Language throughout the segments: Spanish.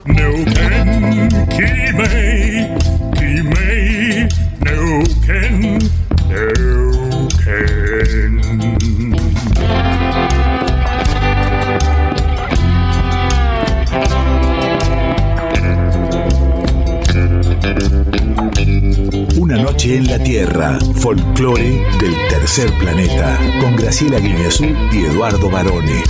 Neuquén, Quimei, Neuquén, Neuquén. Una noche en la Tierra, folclore del tercer planeta, con Graciela Guiñazú y Eduardo Barone.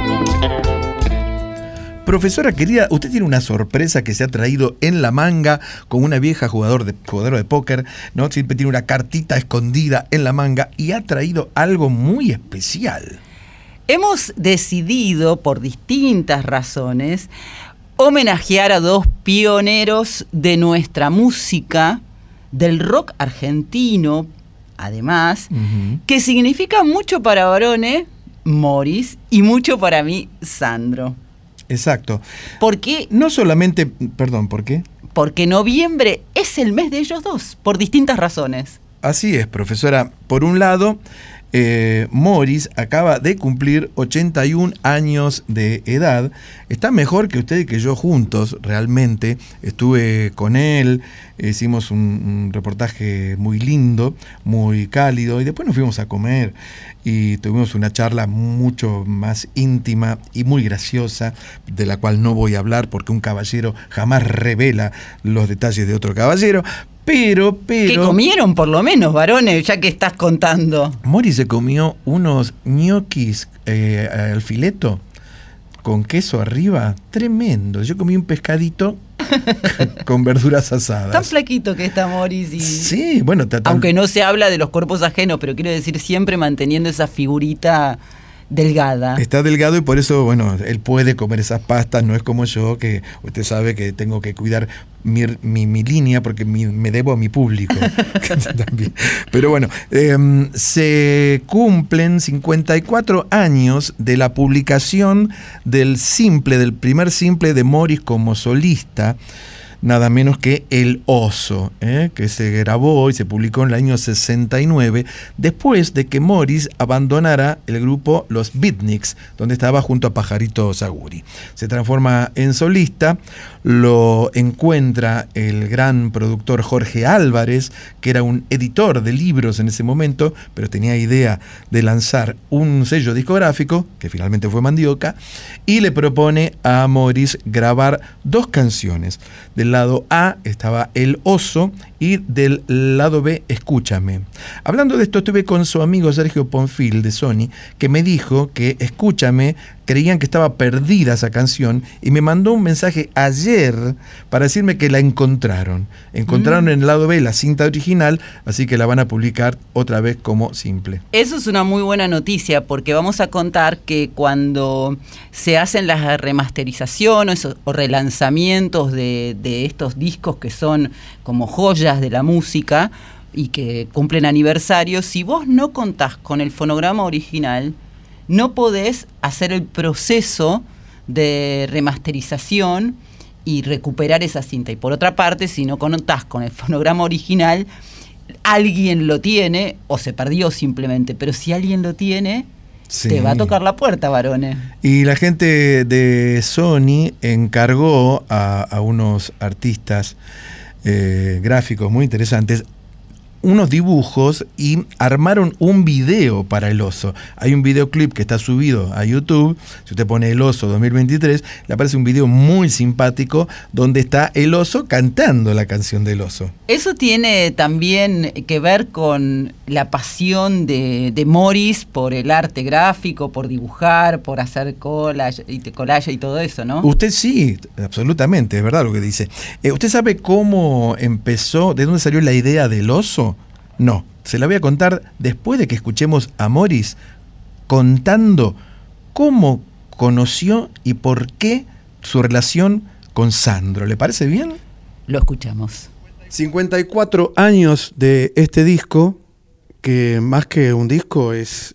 Profesora querida, usted tiene una sorpresa que se ha traído en la manga con una vieja jugadora de póker, ¿no? Siempre tiene una cartita escondida en la manga y ha traído algo muy especial. Hemos decidido, por distintas razones, homenajear a dos pioneros de nuestra música, del rock argentino, además, que significa mucho para Barone, Morris, y mucho para mí, Sandro. Exacto. ¿Por qué? No solamente, perdón, ¿por qué? Porque noviembre es el mes de ellos dos, por distintas razones. Así es, profesora. Por un lado, Morris acaba de cumplir 81 años de edad. Está mejor que usted y que yo juntos, realmente. Estuve con él, hicimos un reportaje muy lindo, muy cálido, y después nos fuimos a comer y tuvimos una charla mucho más íntima y muy graciosa, de la cual no voy a hablar porque un caballero jamás revela los detalles de otro caballero. Pero... ¿Qué comieron por lo menos, Barone, ya que estás contando? Morris se comió unos ñoquis al fileto con queso arriba, tremendo. Yo comí un pescadito con verduras asadas. Tan flaquito que está Morris. Y... Sí, bueno... Aunque no se habla de los cuerpos ajenos, pero quiero decir, siempre manteniendo esa figurita delgada. Está delgado y por eso, bueno, él puede comer esas pastas, no es como yo, que usted sabe que tengo que cuidar mi línea porque me debo a mi público. También. Pero bueno, se cumplen 54 años de la publicación del primer simple de Morris como solista, nada menos que El Oso, que se grabó y se publicó en el año 69, después de que Morris abandonara el grupo Los Beatniks, donde estaba junto a Pajarito Zaguri. Se transforma en solista, lo encuentra el gran productor Jorge Álvarez, que era un editor de libros en ese momento, pero tenía idea de lanzar un sello discográfico, que finalmente fue Mandioca, y le propone a Morris grabar 2 canciones. Del lado A estaba El Oso y del lado B Escúchame. Hablando de esto, estuve con su amigo Sergio Ponfil de Sony, que me dijo que Escúchame creían que estaba perdida esa canción y me mandó un mensaje ayer para decirme que la encontraron. Encontraron en el lado B la cinta original, así que la van a publicar otra vez como simple. Eso es una muy buena noticia porque vamos a contar que cuando se hacen las remasterizaciones o relanzamientos de estos discos que son como joyas de la música y que cumplen aniversario, si vos no contás con el fonograma original, no podés hacer el proceso de remasterización y recuperar esa cinta. Y por otra parte, si no contás con el fonograma original, alguien lo tiene o se perdió simplemente. Pero si alguien lo tiene, sí, te va a tocar la puerta, Barone. Y la gente de Sony encargó a unos artistas gráficos muy interesantes unos dibujos y armaron un video para El Oso. Hay un videoclip que está subido a YouTube. Si usted pone El Oso 2023, le aparece un video muy simpático donde está el oso cantando la canción del oso. Eso tiene también que ver con la pasión de Morris por el arte gráfico, por dibujar, por hacer collage y todo eso, ¿no? Usted sí, absolutamente, es verdad lo que dice. ¿Usted sabe cómo empezó, de dónde salió la idea del oso? No, se la voy a contar después de que escuchemos a Morris contando cómo conoció y por qué su relación con Sandro. ¿Le parece bien? Lo escuchamos. 54 años de este disco, que más que un disco es,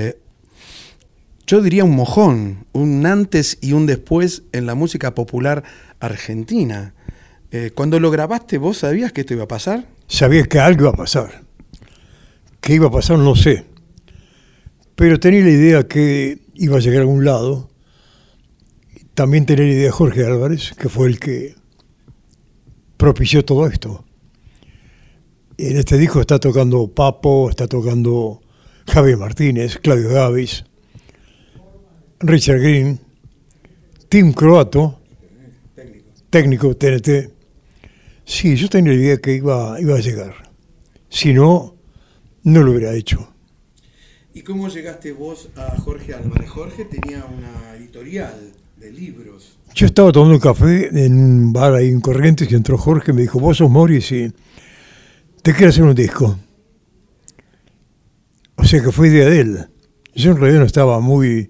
yo diría un mojón, un antes y un después en la música popular argentina. Cuando lo grabaste, ¿vos sabías que esto iba a pasar? Sabía que algo iba a pasar. ¿Qué iba a pasar? No sé. Pero tenía la idea que iba a llegar a algún lado. también tenía la idea de Jorge Álvarez, que fue el que propició todo esto. En este disco está tocando Papo, está tocando Javier Martínez, Claudio Gavis, Richard Green, Tim Croato, técnico TNT. Sí, yo tenía la idea que iba a llegar. Si no, no lo hubiera hecho. ¿Y cómo llegaste vos a Jorge Álvarez? Jorge tenía una editorial de libros. Yo estaba tomando un café en un bar ahí en Corrientes y entró Jorge y me dijo, vos sos Morris y te quiero hacer un disco. O sea que fue idea de él. Yo en realidad no estaba muy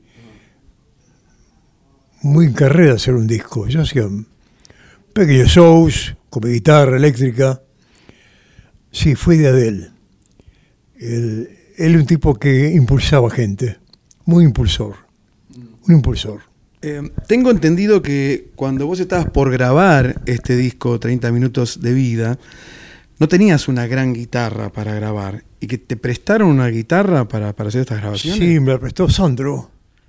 en carrera de hacer un disco. Yo hacía pequeños shows con mi guitarra eléctrica. Sí, fue idea de él. Él es un tipo que impulsaba gente, muy impulsor, un impulsor. Tengo entendido que cuando vos estabas por grabar este disco 30 minutos de vida, no tenías una gran guitarra para grabar y que te prestaron una guitarra para hacer estas grabaciones. Sí, me la prestó Sandro.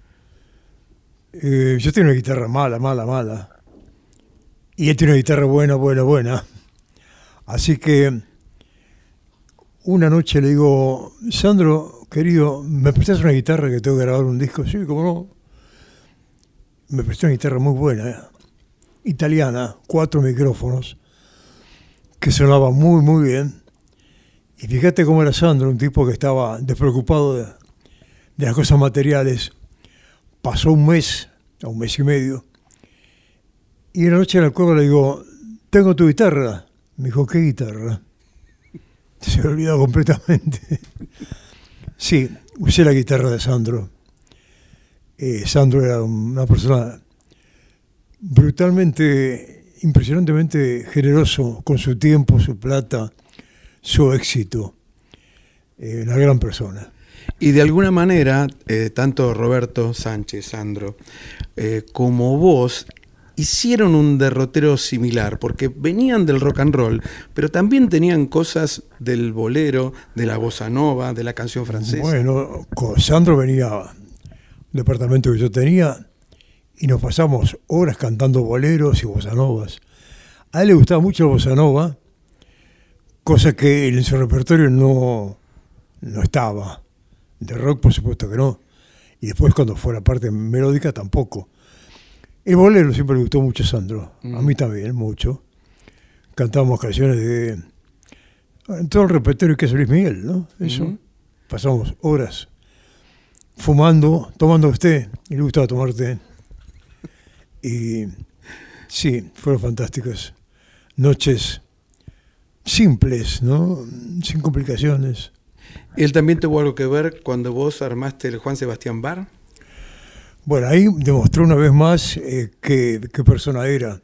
Yo tenía una guitarra mala. Y él tiene una guitarra buena. Así que una noche le digo, Sandro, querido, ¿me prestas una guitarra que tengo que grabar un disco? Sí, cómo no. Me prestó una guitarra muy buena, italiana, 4 micrófonos, que sonaba muy bien. Y fíjate cómo era Sandro, un tipo que estaba despreocupado de las cosas materiales. Pasó un mes y medio. Y una noche en la cueva le digo, tengo tu guitarra. Me dijo, ¿qué guitarra? Se me olvidó completamente. Sí, usé la guitarra de Sandro. Sandro era una persona brutalmente, impresionantemente generoso con su tiempo, su plata, su éxito. Una gran persona. Y de alguna manera, tanto Roberto Sánchez, Sandro, como vos, hicieron un derrotero similar, porque venían del rock and roll, pero también tenían cosas del bolero, de la bossa nova, de la canción francesa. Bueno, con Sandro venía al departamento que yo tenía y nos pasamos horas cantando boleros y bossa novas. A él le gustaba mucho la bossa nova, cosa que en su repertorio no estaba. De rock, por supuesto que no. Y después, cuando fue la parte melódica, tampoco. El bolero siempre le gustó mucho a Sandro. A mí también, mucho. Cantábamos canciones de todo el repertorio que es Luis Miguel, ¿no? Eso. Pasamos horas fumando, tomando té. Y le gustaba tomar té. Y sí, fueron fantásticas. Noches simples, ¿no? Sin complicaciones. ¿Él también tuvo algo que ver cuando vos armaste el Juan Sebastián Bar? Bueno, ahí demostró una vez más qué persona era.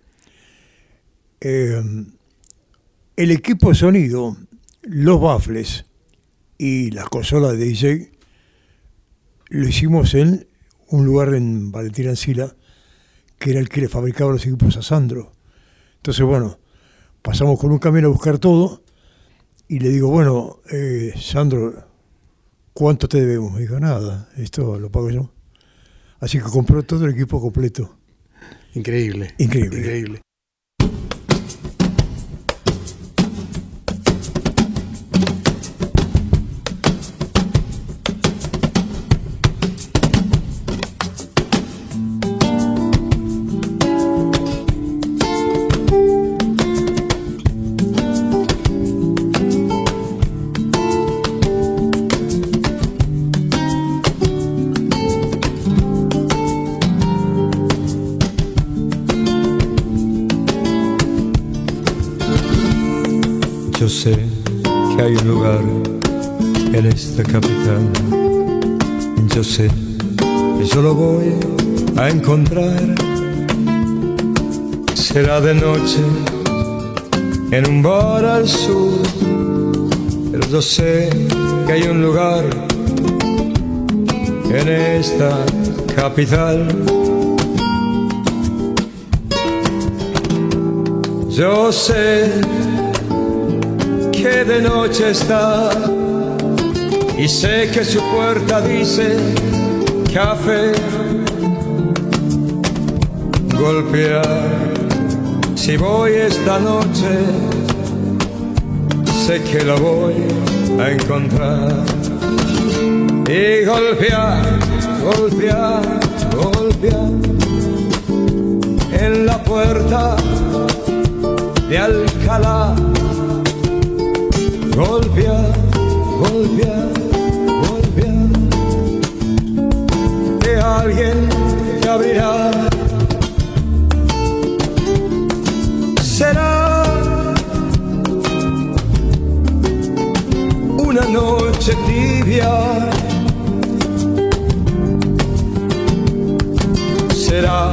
El equipo de sonido, los baffles y las consolas de DJ lo hicimos en un lugar en Valentín Ancila, que era el que le fabricaba los equipos a Sandro. Entonces, bueno, pasamos con un camión a buscar todo y le digo, bueno, Sandro, ¿cuánto te debemos? Me dijo, nada, esto lo pago yo. Así que compró todo el equipo completo. Increíble. Yo sé que hay un lugar en esta capital. Yo sé que yo lo voy a encontrar. Será de noche en un bar al sur, pero yo sé que hay un lugar en esta capital. Yo sé que de noche está y sé que su puerta dice café. golpear. Si voy esta noche, sé que la voy a encontrar. Y golpear, golpear, golpear en la puerta de Alcalá. Golpear, golpear, golpear, que alguien te abrirá. Será una noche tibia, será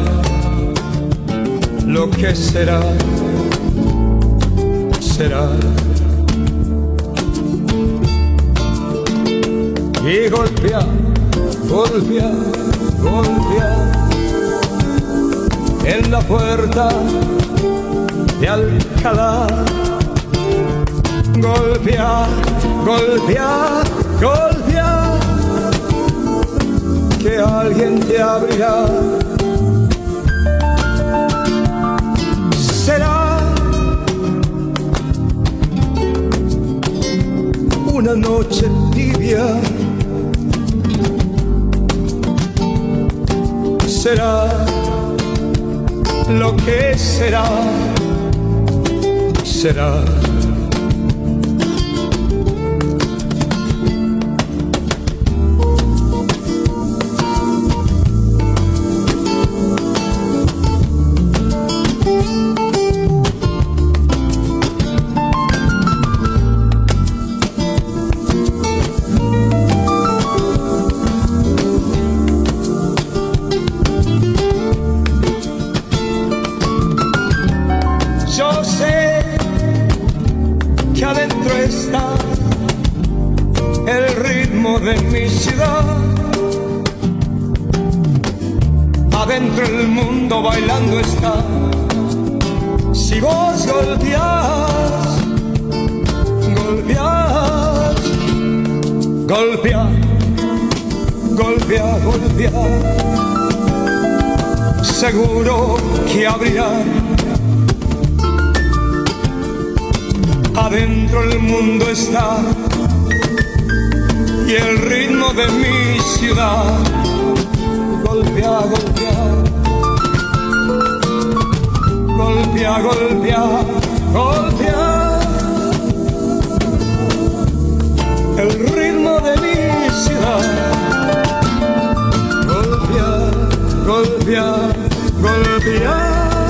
lo que será, será. Y golpear, golpear, golpear en la puerta de Alcalá. Golpear, golpear, golpear, que alguien te abrirá. Será una noche tibia, será lo que será, será. De mi ciudad, adentro el mundo bailando está. Si vos golpeás, golpeás, golpeá, golpeá, golpeá, seguro que abrirá. Adentro el mundo está y el ritmo de mi ciudad. Golpea, golpea, golpea, golpea, golpea, el ritmo de mi ciudad. Golpea, golpea, golpea.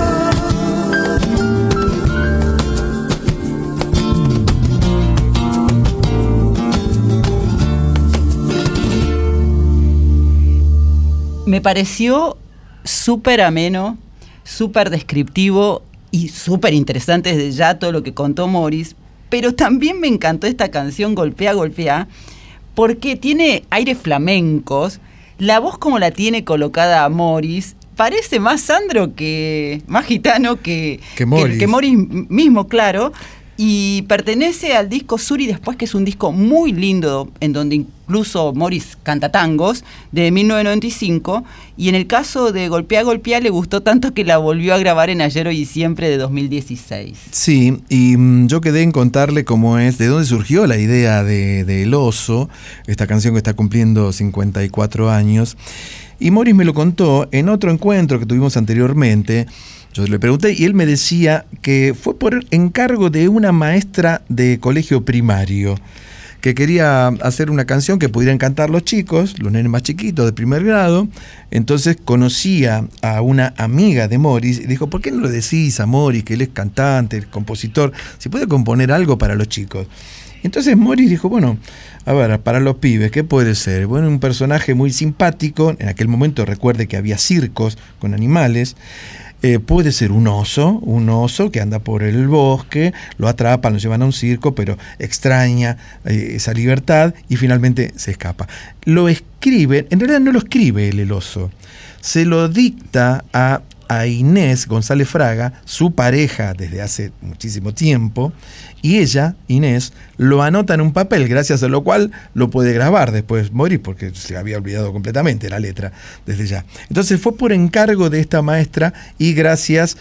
Me pareció súper ameno, súper descriptivo y súper interesante desde ya todo lo que contó Morris, pero también me encantó esta canción Golpea, Golpea, porque tiene aires flamencos, la voz como la tiene colocada Morris, parece más Sandro más gitano que Morris mismo, claro, y pertenece al disco Sur y Después, que es un disco muy lindo, en donde incluso Morris canta tangos, de 1995, y en el caso de Golpea, Golpea le gustó tanto que la volvió a grabar en Ayer, Hoy y Siempre de 2016. Sí, y yo quedé en contarle cómo es, de dónde surgió la idea de El Oso, esta canción que está cumpliendo 54 años, y Morris me lo contó en otro encuentro que tuvimos anteriormente. Yo le pregunté y él me decía que fue por encargo de una maestra de colegio primario que quería hacer una canción que pudieran cantar los chicos, los nenes más chiquitos de primer grado. Entonces conocía a una amiga de Morris y dijo, ¿por qué no le decís a Morris, que él es cantante, el compositor, si puede componer algo para los chicos? Entonces Morris dijo, bueno, a ver, para los pibes, ¿qué puede ser? Bueno, un personaje muy simpático. En aquel momento recuerde que había circos con animales. Puede ser un oso que anda por el bosque, lo atrapan, lo llevan a un circo, pero extraña esa libertad y finalmente se escapa. Lo escribe, en realidad no lo escribe él, el oso, se lo dicta a a Inés González Fraga, su pareja desde hace muchísimo tiempo, y ella, Inés, lo anota en un papel, gracias a lo cual lo puede grabar después Morís, porque se había olvidado completamente la letra desde ya. Entonces fue por encargo de esta maestra y gracias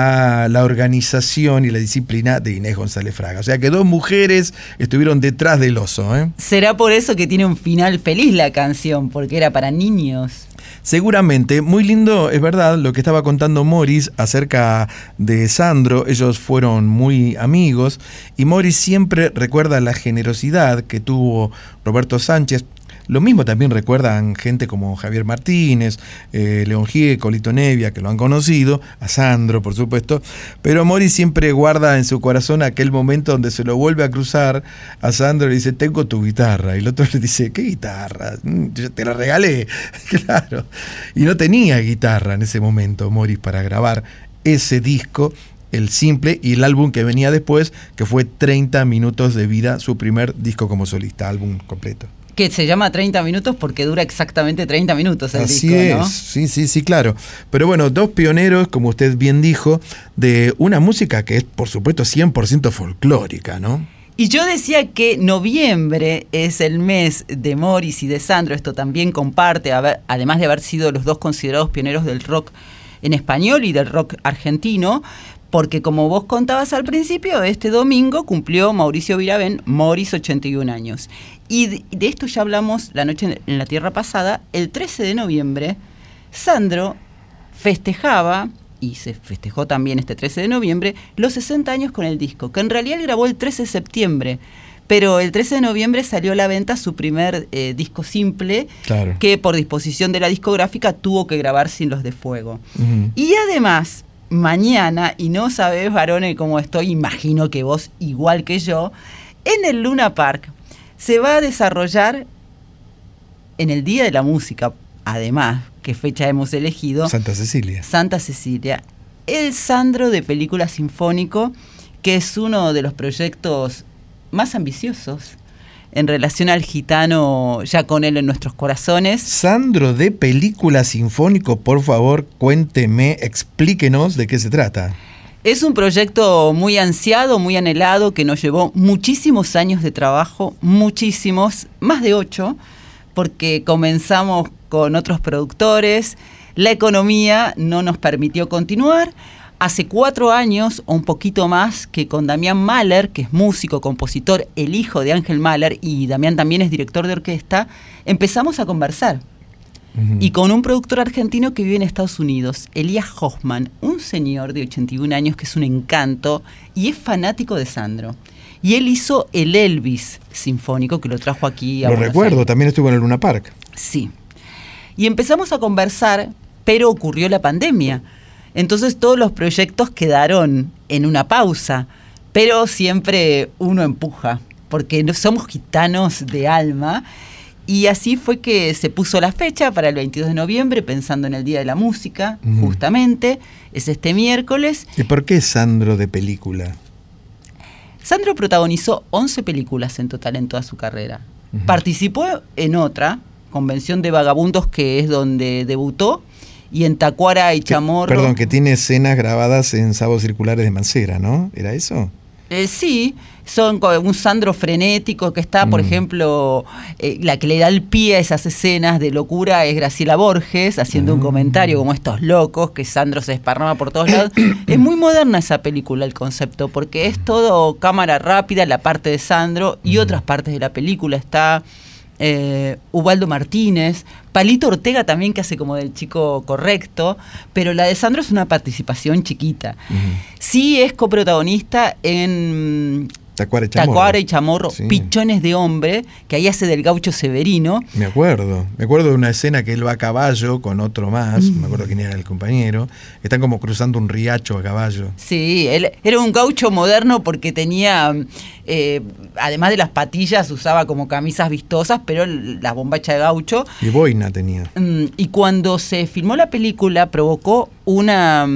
a la organización y la disciplina de Inés González Fraga. O sea que 2 mujeres estuvieron detrás del oso, ¿eh? Será por eso que tiene un final feliz la canción, porque era para niños. Seguramente, muy lindo, es verdad, lo que estaba contando Morís acerca de Sandro. Ellos fueron muy amigos y Morís siempre recuerda la generosidad que tuvo Roberto Sánchez. Lo mismo también recuerdan gente como Javier Martínez, León Gieco, Lito Nevia, que lo han conocido, a Sandro, por supuesto, pero Morís siempre guarda en su corazón aquel momento donde se lo vuelve a cruzar a Sandro y le dice, tengo tu guitarra, y el otro le dice, ¿qué guitarra? Yo te la regalé, claro, y no tenía guitarra en ese momento Morís para grabar ese disco, el simple, y el álbum que venía después, que fue 30 minutos de vida, su primer disco como solista, álbum completo. Que se llama 30 minutos porque dura exactamente 30 minutos el Así disco, ¿no? Sí, claro. Pero bueno, 2 pioneros, como usted bien dijo, de una música que es, por supuesto, 100% folclórica, ¿no? Y yo decía que noviembre es el mes de Morís y de Sandro. Esto también comparte, además de haber sido los 2 considerados pioneros del rock en español y del rock argentino, porque como vos contabas al principio, este domingo cumplió Mauricio Viravent, Morís, 81 años. Y de esto ya hablamos la noche en la Tierra pasada. El 13 de noviembre, Sandro festejaba, y se festejó también este 13 de noviembre, los 60 años con el disco, que en realidad él grabó el 13 de septiembre, pero el 13 de noviembre salió a la venta su primer disco simple, claro, que por disposición de la discográfica tuvo que grabar sin los de Fuego. Uh-huh. Y además, mañana, y no sabés, varones, cómo estoy, imagino que vos igual que yo, en el Luna Park se va a desarrollar, en el Día de la Música, además, ¿qué fecha hemos elegido? Santa Cecilia, el Sandro de Película Sinfónico, que es uno de los proyectos más ambiciosos en relación al gitano, ya con él en nuestros corazones. Sandro de Película Sinfónico, por favor, cuénteme, explíquenos de qué se trata. Es un proyecto muy ansiado, muy anhelado, que nos llevó muchísimos años de trabajo, muchísimos, más de 8, porque comenzamos con otros productores, la economía no nos permitió continuar. Hace 4 años, o un poquito más, que con Damián Mahler, que es músico, compositor, el hijo de Ángel Mahler, y Damián también es director de orquesta, empezamos a conversar. Uh-huh. Y con un productor argentino que vive en Estados Unidos, Elías Hoffman, un señor de 81 años que es un encanto y es fanático de Sandro. Y él hizo el Elvis sinfónico, que lo trajo aquí a Lo Buenos recuerdo, Aires. También estuvo en el Luna Park. Sí. Y empezamos a conversar, pero ocurrió la pandemia. Entonces todos los proyectos quedaron en una pausa, pero siempre uno empuja, porque no somos gitanos de alma. Y así fue que se puso la fecha para el 22 de noviembre, pensando en el Día de la Música, uh-huh, justamente, es este miércoles. ¿Y por qué Sandro de Película? Sandro protagonizó 11 películas en total en toda su carrera. Uh-huh. Participó en otra, Convención de Vagabundos, que es donde debutó, y en Tacuara y Chamorro. Perdón, que tiene escenas grabadas en Sábados Circulares de Mancera, ¿no? ¿Era eso? Sí, son un Sandro frenético que está, por ejemplo, la que le da el pie a esas escenas de locura es Graciela Borges, haciendo un comentario como estos locos, que Sandro se desparrama por todos lados. Es muy moderna esa película, el concepto, porque es todo cámara rápida, la parte de Sandro, y otras partes de la película. Está Ubaldo Martínez, Palito Ortega también, que hace como del chico correcto, pero la de Sandro es una participación chiquita. Uh-huh. Sí es coprotagonista en Tacuara y Chamorro, sí. Pichones de Hombre, que ahí hace del gaucho Severino. Me acuerdo de una escena que él va a caballo con otro más, me acuerdo quién era el compañero, están como cruzando un riacho a caballo. Sí, él era un gaucho moderno porque tenía, además de las patillas, usaba como camisas vistosas, pero la bombacha de gaucho. Y boina tenía. Y cuando se filmó la película provocó una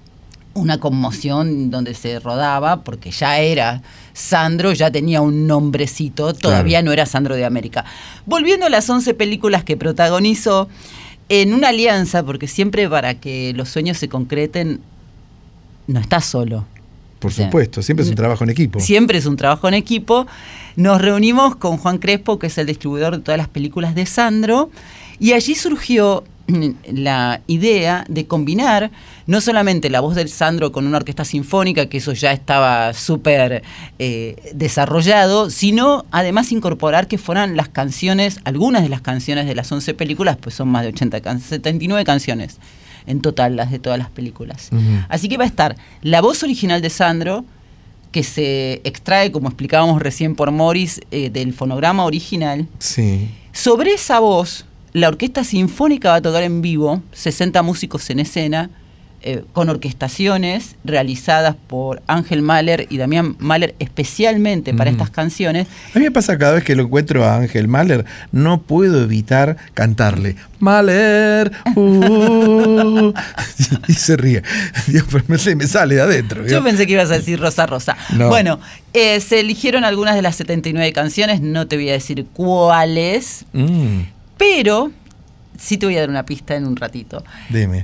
conmoción donde se rodaba, porque ya era Sandro, ya tenía un nombrecito, todavía claro, no era Sandro de América. Volviendo a las 11 películas que protagonizó, en una alianza, porque siempre para que los sueños se concreten no estás solo. Por supuesto, siempre es un trabajo en equipo. Siempre es un trabajo en equipo. Nos reunimos con Juan Crespo, que es el distribuidor de todas las películas de Sandro, y allí surgió la idea de combinar no solamente la voz del Sandro con una orquesta sinfónica, que eso ya estaba súper desarrollado, sino además incorporar que fueran las canciones, algunas de las canciones de las 11 películas, pues son más de 79 canciones en total, las de todas las películas. Uh-huh. Así que va a estar la voz original de Sandro, que se extrae, como explicábamos recién por Morris, del fonograma original. Sí. Sobre esa voz, la Orquesta Sinfónica va a tocar en vivo, 60 músicos en escena, con orquestaciones realizadas por Ángel Mahler y Damián Mahler especialmente para estas canciones. A mí me pasa cada vez que lo encuentro a Ángel Mahler, no puedo evitar cantarle Mahler, y se ríe. Dios, pero me sale de adentro. Yo pensé que ibas a decir Rosa Rosa. No. Bueno, se eligieron algunas de las 79 canciones, no te voy a decir cuáles, pero sí te voy a dar una pista en un ratito. Dime.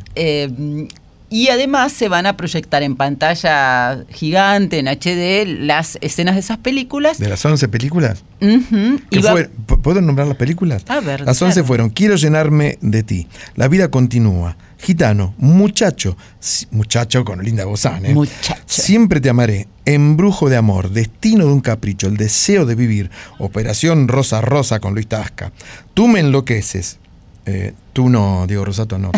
Y además se van a proyectar en pantalla gigante, en HD, las escenas de esas películas. ¿De las 11 películas? Uh-huh. ¿Puedo nombrar las películas? A ver, las 11 fueron Quiero llenarme de ti, La vida continúa, Gitano, Muchacho con Linda Bozán, Muchacho. Siempre te amaré, Embrujo de amor, Destino de un capricho, El deseo de vivir, Operación Rosa Rosa con Luis Tasca, Tú me enloqueces. Tú no, Diego Rosato no.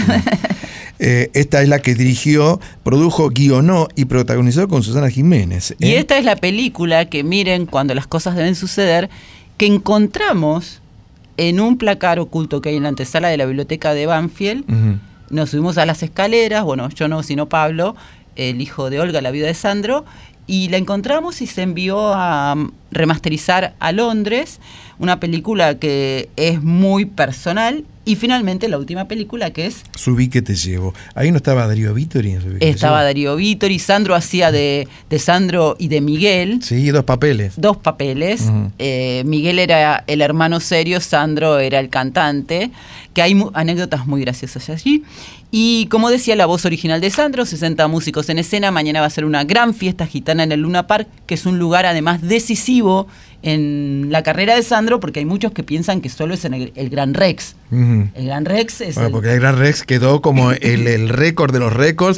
Esta es la que dirigió, produjo, guionó y protagonizó con Susana Jiménez. Y esta es la película que, miren, cuando las cosas deben suceder, que encontramos en un placar oculto que hay en la antesala de la biblioteca de Banfield. Uh-huh. Nos subimos a las escaleras, bueno, yo no, sino Pablo, el hijo de Olga, la viuda de Sandro, y la encontramos y se envió a remasterizar a Londres, una película que es muy personal. Y finalmente la última película, que es Subí que te llevo. Ahí no estaba Darío Vittori. Estaba Darío Vittori. Sandro hacía de Sandro y de Miguel. Sí, dos papeles. Uh-huh. Miguel era el hermano serio, Sandro era el cantante, que hay anécdotas muy graciosas allí. Y como decía, la voz original de Sandro, 60 músicos en escena. Mañana va a ser una gran fiesta gitana en el Luna Park, que es un lugar además decisivo en la carrera de Sandro, porque hay muchos que piensan que solo es en el Gran Rex. Uh-huh. El Gran Rex es porque el Gran Rex quedó como el récord de los récords.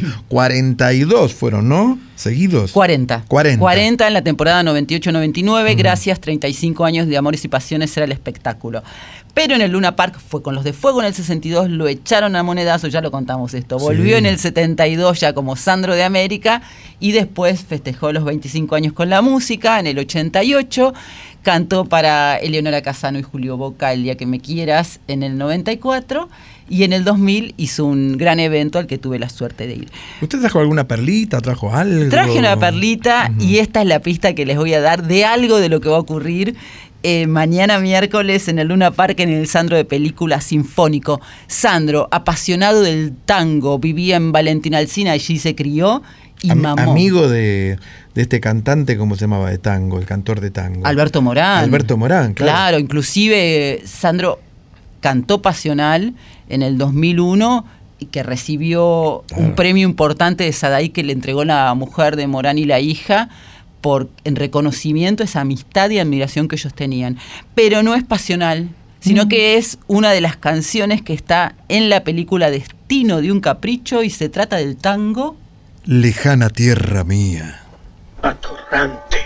42 fueron, ¿no? Seguidos. 40 en la temporada 98-99. Uh-huh. Gracias, 35 años de Amores y Pasiones era el espectáculo. Pero en el Luna Park fue con Los de Fuego en el 62, lo echaron a monedazo, ya lo contamos esto. Volvió en el 72 ya como Sandro de América y después festejó los 25 años con la música. En el 88 cantó para Eleonora Casano y Julio Boca El día que me quieras en el 94 y en el 2000 hizo un gran evento al que tuve la suerte de ir. ¿Usted trajo alguna perlita? ¿Trajo algo? Traje una perlita. Uh-huh. Y esta es la pista que les voy a dar de algo de lo que va a ocurrir mañana miércoles en el Luna Park, en el Sandro de Película Sinfónico. Sandro, apasionado del tango, vivía en Valentín Alsina, allí se crió y mamó. Amigo de este cantante, ¿cómo se llamaba? De tango, el cantor de tango. Alberto Morán. Alberto Morán, claro. Claro, inclusive Sandro cantó Pasional en el 2001 y que recibió un premio importante de Sadai que le entregó la mujer de Morán y la hija, en reconocimiento a esa amistad y admiración que ellos tenían. Pero no es Pasional, sino que es una de las canciones que está en la película Destino de un capricho y se trata del tango Lejana tierra mía. Atorrante.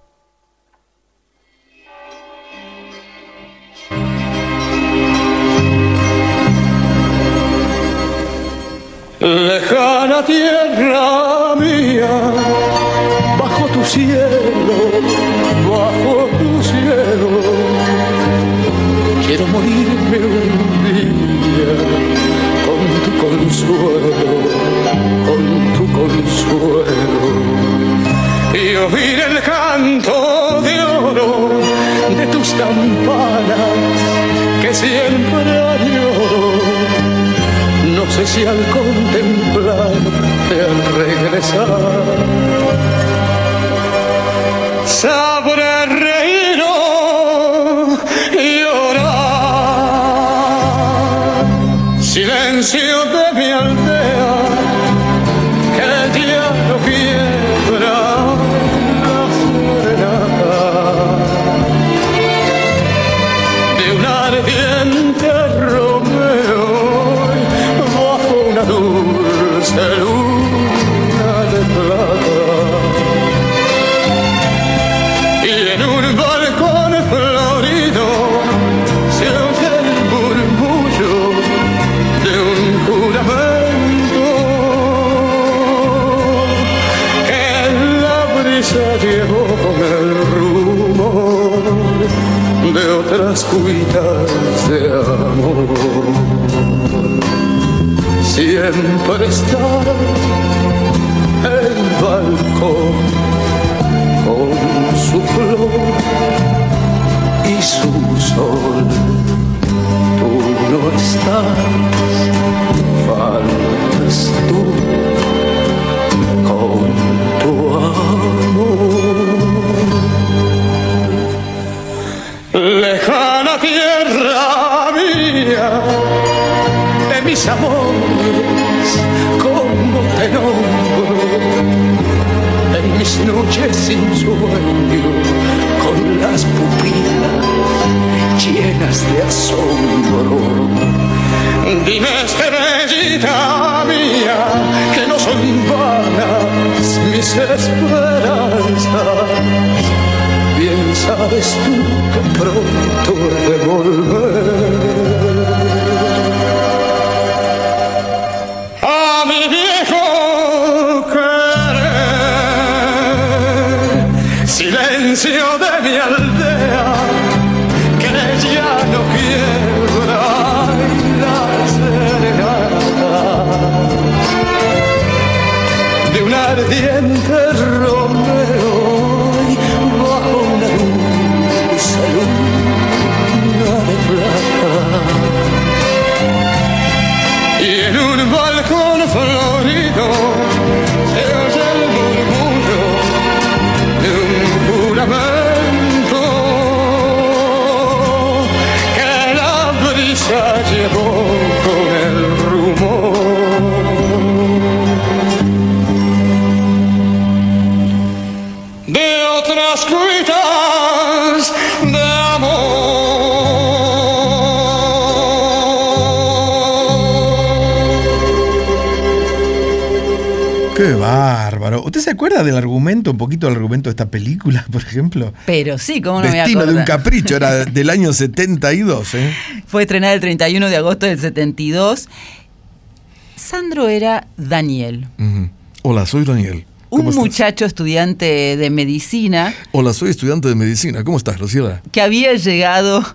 Lejana tierra mía, bajo tu cielo, quiero morirme un día con tu consuelo, y oír el canto de oro de tus campanas que siempre añoro. No sé si al contemplarte, al regresar, sabré reír o llorar. Silencio. otras cuitas de amor. Siempre está el balcón con su flor y su sol. Tú no estás, faltas tú con tu amor. Lejana tierra mía, de mis amores, como te nombro, en mis noches sin sueño, con las pupilas llenas de asombro. Dime, estrellita mía, que no son vanas mis esperanzas. Bien sabes tú que pronto he de volver a mi viejo querer. Silencio de mi aldea, que ya no quiebra la serenata de un ardiente romero bajo una dulce luna de plata. Y en un balcón florido se oye el murmullo de un juramento que la brisa llevó con el rumor. De otras cuitas de amor. ¡Qué bárbaro! ¿Usted se acuerda del argumento, un poquito del argumento de esta película, por ejemplo? Pero sí, ¿cómo no me voy a Destino de un acordar? capricho, era del año 72, ¿eh? Fue estrenada el 31 de agosto del 72. Sandro era Daniel, Ujú. Hola, soy Daniel. un ¿Cómo estás? muchacho estudiante de medicina Hola, soy estudiante de medicina. ¿Cómo estás, Rociela? que había llegado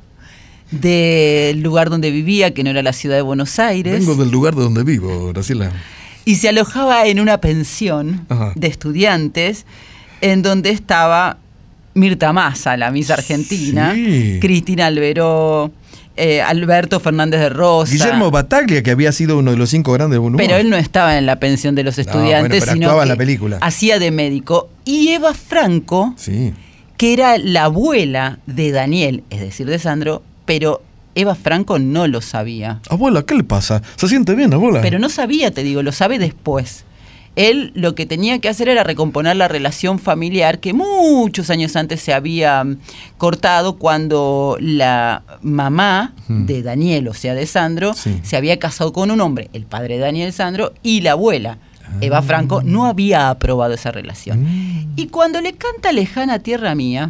del lugar donde vivía, que no era la ciudad de Buenos Aires, Vengo del lugar de donde vivo, Graciela. y se alojaba en una pensión Ajá. de estudiantes en donde estaba Mirta Massa, la Miss Argentina, Sí. Cristina Alberó, Alberto Fernández de Rosa. Guillermo Bataglia, que había sido uno de los 5 grandes de buen humor. Pero él no estaba en la pensión de los estudiantes, bueno, pero sino actuaba en que la película. hacía de médico. Y Eva Franco, Sí. que era la abuela de Daniel, es decir, de Sandro, pero Eva Franco no lo sabía. Abuela, ¿qué le pasa? ¿Se siente bien, abuela? Pero no sabía, te digo, lo sabe después. Él lo que tenía que hacer era recomponer la relación familiar que muchos años antes se había cortado cuando la mamá de Daniel, o sea, de Sandro, Sí. se había casado con un hombre, el padre de Daniel Sandro, y la abuela, Eva Franco, no había aprobado esa relación. Y cuando le canta Lejana Tierra Mía,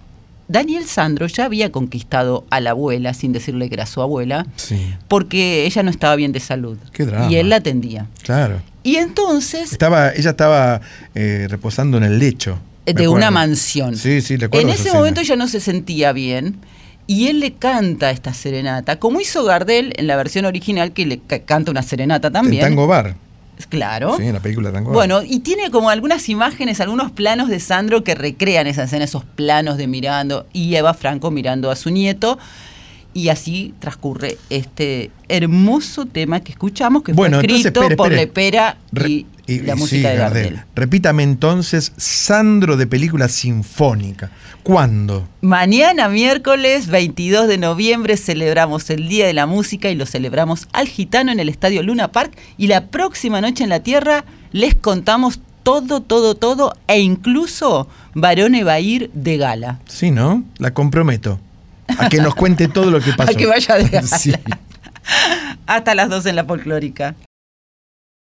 Daniel Sandro ya había conquistado a la abuela, sin decirle que era su abuela, Sí, porque ella no estaba bien de salud. Qué drama. Y él la atendía. claro. Y entonces, Ella estaba reposando en el lecho. me de acuerdo. una mansión. Sí, sí, recuerdo En esa ese escena. momento ella no se sentía bien y él le canta esta serenata, como hizo Gardel en la versión original, que le canta una serenata En también. Tango Bar. Claro. Sí, en la película Tango Bar. Bueno, y tiene como algunas imágenes, algunos planos de Sandro que recrean esa escena, esos planos de mirando, y Eva Franco mirando a su nieto. Y así transcurre este hermoso tema que escuchamos, que Bueno, fue entonces, escrito por espere. Lepera y la música de Gardel. Repítame entonces, Sandro de película sinfónica. ¿Cuándo? Mañana, miércoles 22 de noviembre, celebramos el Día de la Música y lo celebramos al Gitano en el Estadio Luna Park. Y la próxima noche en la Tierra les contamos todo, e incluso Barone va a ir de gala. Sí, ¿no? La comprometo. A que nos cuente todo lo que pasó. A que vaya de gala. Sí. Hasta las 2 en la folclórica.